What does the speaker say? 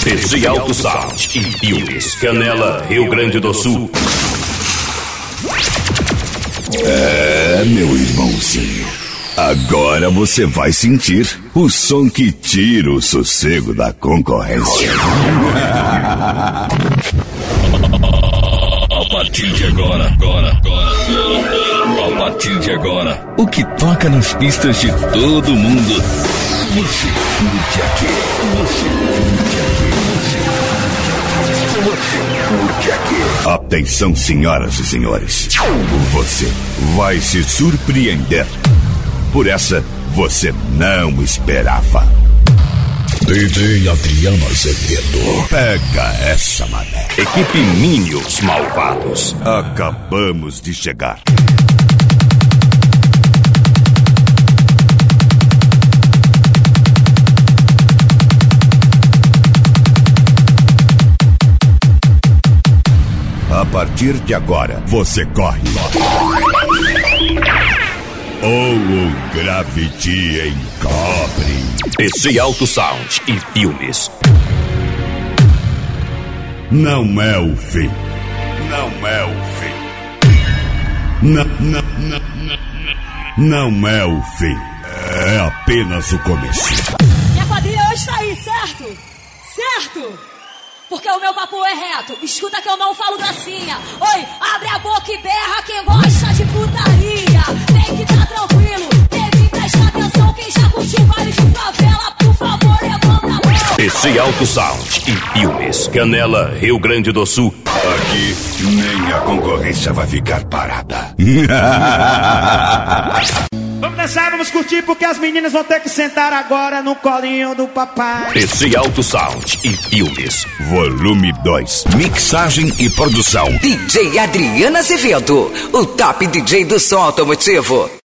PC Alto Sound e filmes. Canela, Rio Grande do Sul. Meu irmãozinho, agora você vai sentir o som que tira o sossego da concorrência. A partir de agora, a partir de agora, o que toca nas pistas de todo mundo. Você curte aqui, você curte aqui. Atenção, senhoras e senhores, você vai se surpreender. Por essa, você não esperava. DJ Adriano Azevedo. Pega essa, mané. Equipe Minions Malvados. Acabamos de chegar. A partir de agora, você corre. Ou o Gravity encobre. PC Alto Sound e filmes. Não é o fim. Não é o fim. Não é o fim. É apenas o começo. Minha quadrilha hoje está aí, certo? Certo? Porque o meu papo é reto. Escuta que eu não falo gracinha. Oi, abre a boca e berra quem gosta de putaria. Tem que tá tranquilo. Deve prestar atenção quem já curtiu baile de favela. Por favor, levanta a mão. PC Alto Sound e filmes. Canela, Rio Grande do Sul. Aqui nem a concorrência vai ficar parada. Vamos dançar, vamos curtir, porque as meninas vão ter que sentar agora no colinho do papai. PC Alto Sound e filmes. Volume 2. Mixagem e produção. DJ Adriano Azevedo, o top DJ do som automotivo.